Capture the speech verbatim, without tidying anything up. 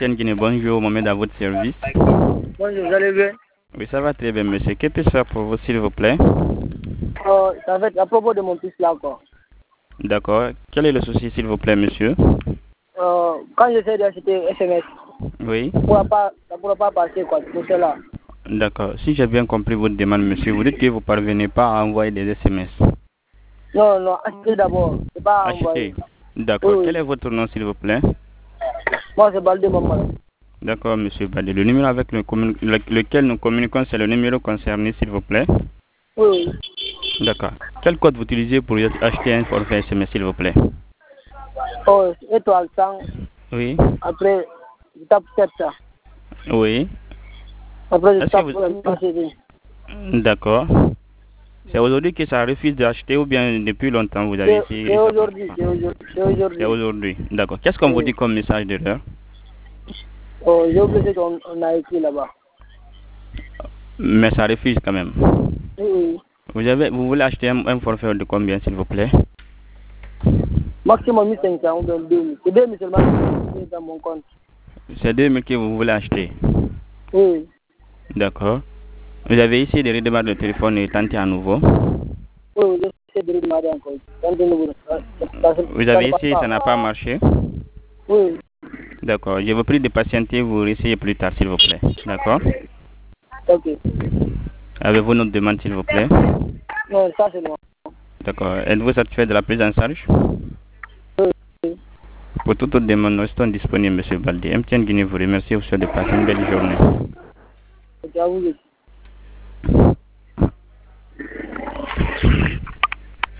Guinée, bonjour, Mohamed à votre service. Bonjour, vous allez bien? Oui, ça va très bien, monsieur. Que puis-je faire pour vous, s'il vous plaît? euh, Ça va être à propos de mon fils là, quoi. D'accord. Quel est le souci, s'il vous plaît, monsieur? Euh, quand j'essaie d'acheter S M S, Oui. ça ne pourra pas, ça pourra pas passer, quoi, pour cela. D'accord. Si j'ai bien compris votre demande, monsieur, vous dites que vous ne parvenez pas à envoyer des S M S. Non, non, acheter d'abord, c'est pas Acheter. envoyer. D'accord. Oui, oui. Quel est votre nom, s'il vous plaît? Moi, c'est Balde Maman. D'accord, monsieur Badé. Le numéro avec le commun- le- lequel nous communiquons, c'est le numéro concerné, s'il vous plaît. Oui, oui. D'accord. Quel code vous utilisez pour acheter un forfait S M S, s'il vous plaît? Oh, étoile cent. Oui. Après, je tape sept ça. Oui. Après, je Est-ce tape que euh, la série. vous... D'accord. C'est aujourd'hui que ça refuse d'acheter ou bien depuis longtemps vous avez C'est essayé c'est et ça passe aujourd'hui, pas? c'est aujourd'hui. C'est C'est aujourd'hui. aujourd'hui. D'accord. Qu'est-ce qu'on vous Oui. dit comme message d'erreur? Oh, j'ai oublié ce qu'on on a écrit là-bas. Mais ça refuse quand même. Oui, oui. Vous avez, vous voulez acheter un, un forfait de combien, s'il vous plaît? Maximum mille cinq cents ou bien deux mille. C'est deux mille seulement qui est dans mon compte. C'est deux mille que vous voulez acheter. Oui. D'accord. Vous avez essayé de redémarrer le téléphone et tenter à nouveau? Oui, oui, j'essaie de redémarrer encore. Quand de nouveau, ça, ça, ça, Vous ça avez ne passe essayé, ça pas. n'a pas marché? Oui. D'accord. Je vous prie de patienter, vous essayez plus tard, s'il vous plaît. D'accord. Ok. Avez-vous notre demande, s'il vous plaît? Non, ça c'est moi. D'accord. Êtes-vous satisfait de la prise en charge? Oui. Pour toute autre demande, nous sommes disponibles, monsieur Baldi. M T N Guinée vous remercie. Vous souhaite de passer une belle journée. Ok, à vous.